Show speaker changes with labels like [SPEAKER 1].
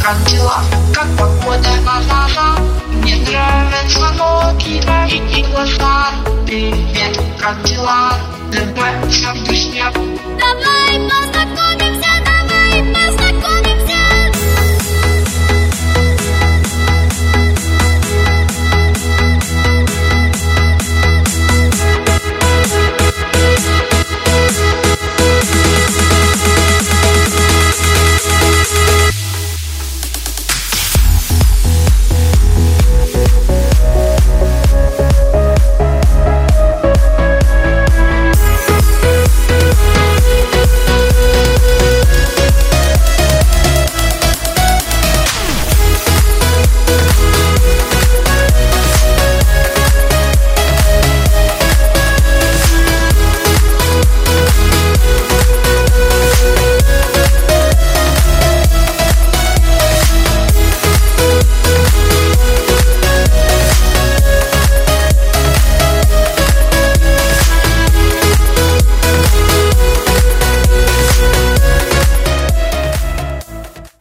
[SPEAKER 1] как дела, как погода, ха-ха-ха. Мне нравятся ноги и глаза. Привет, как дела? Давай, вся в друзья.
[SPEAKER 2] Давай познакомимся.